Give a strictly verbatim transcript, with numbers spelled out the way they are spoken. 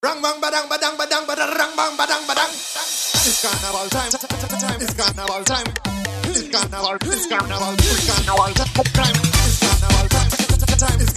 Rang bang badang badang badang badang rang bang badang badang. It's carnival time. It's carnival time. It's carnival. It's carnival. It's carnival time. It's carnival time. It's